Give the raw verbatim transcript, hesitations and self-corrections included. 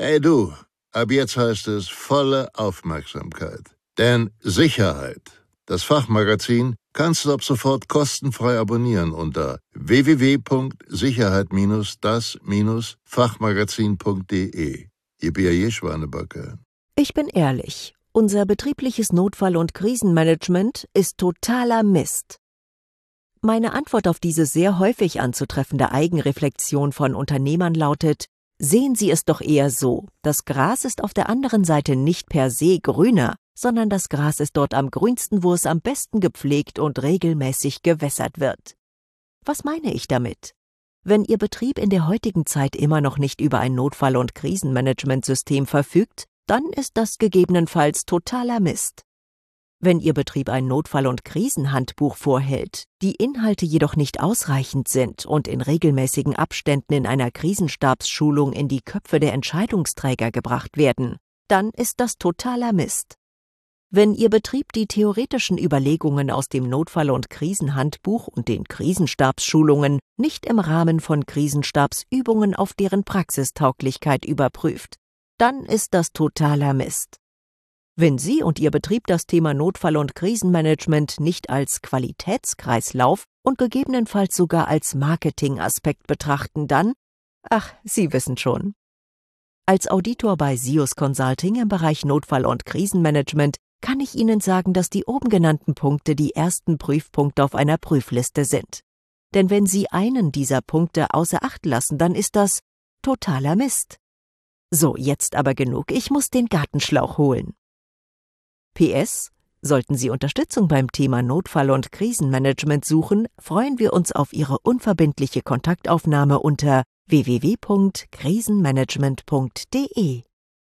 Hey du, ab jetzt heißt es volle Aufmerksamkeit. Denn Sicherheit, das Fachmagazin, kannst du ab sofort kostenfrei abonnieren unter w w w punkt sicherheit das Fachmagazin punkt de. Ihr Bier Schwanebacke. Ich bin ehrlich, unser betriebliches Notfall- und Krisenmanagement ist totaler Mist. Meine Antwort auf diese sehr häufig anzutreffende Eigenreflexion von Unternehmern lautet: Sehen Sie es doch eher so, das Gras ist auf der anderen Seite nicht per se grüner, sondern das Gras ist dort am grünsten, wo es am besten gepflegt und regelmäßig gewässert wird. Was meine ich damit? Wenn Ihr Betrieb in der heutigen Zeit immer noch nicht über ein Notfall- und Krisenmanagementsystem verfügt, dann ist das gegebenenfalls totaler Mist. Wenn Ihr Betrieb ein Notfall- und Krisenhandbuch vorhält, die Inhalte jedoch nicht ausreichend sind und in regelmäßigen Abständen in einer Krisenstabsschulung in die Köpfe der Entscheidungsträger gebracht werden, dann ist das totaler Mist. Wenn Ihr Betrieb die theoretischen Überlegungen aus dem Notfall- und Krisenhandbuch und den Krisenstabsschulungen nicht im Rahmen von Krisenstabsübungen auf deren Praxistauglichkeit überprüft, dann ist das totaler Mist. Wenn Sie und Ihr Betrieb das Thema Notfall- und Krisenmanagement nicht als Qualitätskreislauf und gegebenenfalls sogar als Marketingaspekt betrachten, dann, ach, Sie wissen schon. Als Auditor bei Sius Consulting im Bereich Notfall- und Krisenmanagement kann ich Ihnen sagen, dass die oben genannten Punkte die ersten Prüfpunkte auf einer Prüfliste sind. Denn wenn Sie einen dieser Punkte außer Acht lassen, dann ist das totaler Mist. So, jetzt aber genug, ich muss den Gartenschlauch holen. P S: Sollten Sie Unterstützung beim Thema Notfall- und Krisenmanagement suchen, freuen wir uns auf Ihre unverbindliche Kontaktaufnahme unter w w w punkt krisenmanagement punkt de.